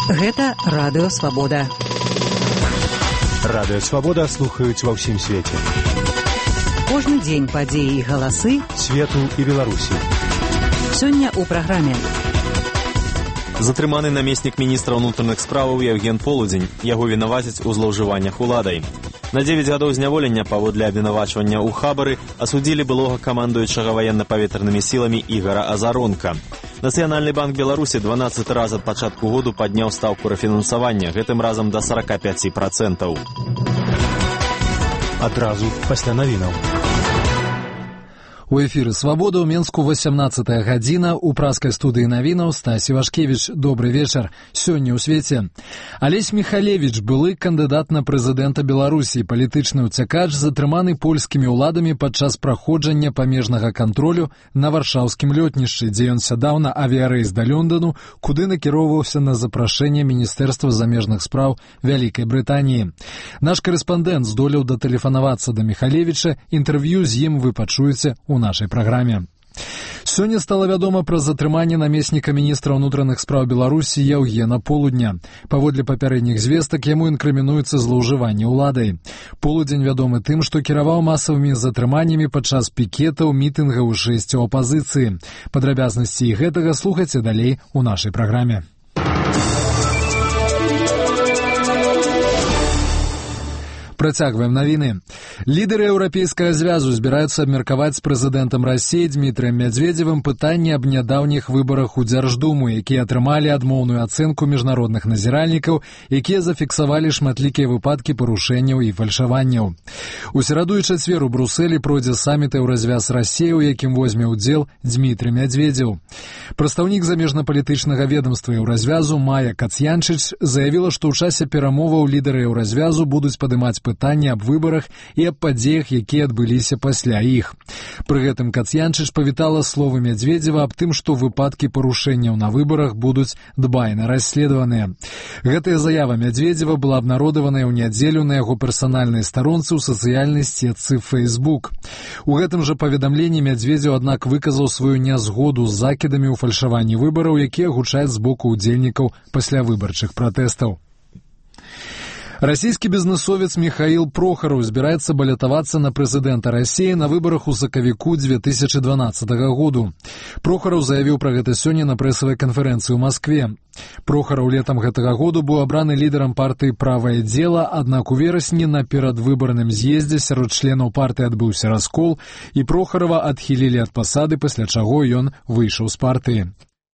Гэта Радыё Свабода. Радыё Свабода слухаюць ва ўсім свеце. Кожны дзень падзеі і галасы свету і Беларусі. Сёння ў праграме. Затрыманы намеснік міністра ўнутраных справаў Евген Полудзень. Яго вінавацяць у злоўжываннях уладай. На 9 гадоў зняволення паводле абвінавачвання ў хабары асудзілі былога камандуючага ваенна-паветранымі сіламі Ігара Азаронка. Нацыянальны банк Беларусі 12 раз ад пачатку году падняў стаўку рэфінансавання, гэтым разам да 45%. Адразу пасля навінаў. У эфіры «Свабода» ў Менску 18-я гадзіна. У праскай студыі навінаў Стась Івашкевіч. Добры вечар. Сёння ў свеце. Алесь Михалевич, былы кандыдат на прэзідэнта Беларусі, палітычны ўцякач, затрыманы польскімі ўладамі падчас праходжання памежнага кантролю на варшаўскім лётнішчы, дзе ён сядаў на авіярэйс да Лондону, куды накіроўваўся на запрашэнне Міністэрства замежных спраў Вялікай Брытаніі. Наш корэспандэнт здолеў датэлефанавацца да Михалевіча. Інтэрв'ю з ім вы пачуеце ў нашай праграме. Сёння стала вядома пра затрыманне намесніка міністра ўнутраных спраў Беларусі Евгена Полудня. Паводле папярэдніх звестак яму інкрымінуецца злоўжыванне ўладай. Полудзень вядомы тым, што кіраваў масавымі затрыманнямі падчас пікетаў, мітынгаў, жэсцяў апазіцыі. Падрабязнасці гэтага слухайце далей у нашай праграме. Працягваем навіны. Лідары еўрапейскага звязу збіраюцца абмеркаваць з прэзідэнтам Расіі Дмітрыем Мядзведзевым пытанне аб нядаўніх выбарах у Дзярждуму, якія атрымалі адмоўную ацэнку міжнародных назіральнікаў, якія зафіксавалі шматлікія выпадкі парушэнняў і фальшаванняў. У сераду і чацвер у Брусэлі пройдзе саміт еўразвяз Расіі, у якім возьме ўдзел Дмітрый Мядзведзеў. Прадстаўнік замежнапалітычнага ведамства еўразвязу Майя Кацьянчыч заявіла, што ў часе перамоваў лідары еўразвязу будуць падымаць пытанне аб выбарах і аб падзеях, якія адбыліся пасля іх. Пры гэтым Кацьянчыч павітала словы Мядзведзева аб тым, што выпадкі парушэнняў на выбарах будуць дбайна расследаваныя. Гэтая заява Мядзведзева была абнародаваная ў нядзелю на яго персанальнай старонцы ў сацыяльнай сетцы Facebook. У гэтым жа паведамленні Мядзведзеў, аднак, выказаў сваю нязгоду з закідамі ў фальшаванні выбараў, якія гучаць з боку ўдзельнікаў паслявыбарчых пратэстаў. Расійскі бізнесовец Михаил Прохаров збіраецца балятавацца на прэзідэнта Расіі на выбарах у сакавіку 2012 году. Прохаров заявіў пра гэта сёння на прэсавай канферэнцыі ў Маскве. Прохаров летам гэтага году быў абраны лідарам партыі «Правае дзела», аднак у верасні на перадвыбарным з'ездзе сярод членаў партыі адбыўся раскол, і Прохарова адхілілі ад пасады, пасля чаго ён выйшаў з партыі.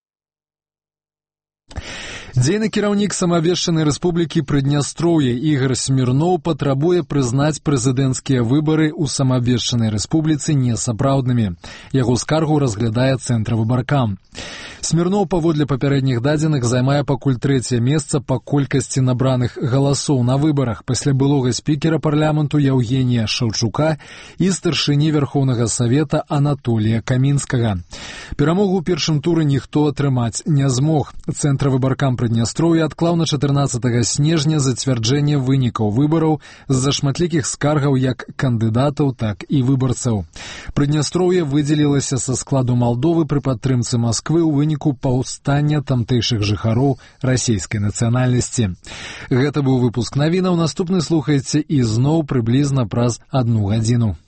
Дзейны кіраўнік самаабвешчанай рэспублікі Прыднястроўе Ігар Смірноў патрабуе прызнаць прэзідэнцкія выбары ў самаабвешчанай рэспубліцы несапраўднымі. Яго скаргу разглядае Цэнтр выбаркам. Смірноў паводле папярэдніх дадзеных займае пакуль 3-е месца па колькасці набраных галасоў на выбарах пасля былога спікера парламенту Яўгенія Шаўчука і старшыні Верхоўнага Савета Анатолія Камінскага. Перамогу ў першым туры ніхто атрымаць не змог. Цэнтр выбаркам Прыднястроўя адклаў на 14 снежня зацвярджэнне вынікаў выбараў з-за шматлікіх скаргаў як кандыдатаў, так і выбарцаў. Прыднястроўе выдзелілася са складу Малдовы пры падтрымцы Масквы ў выніку паўстання тамтэйшых жыхароў расійскай нацыянальнасці. Гэта быў выпуск навінаў. Наступны слухайце ізноў прыблізна праз 1 гадзіну.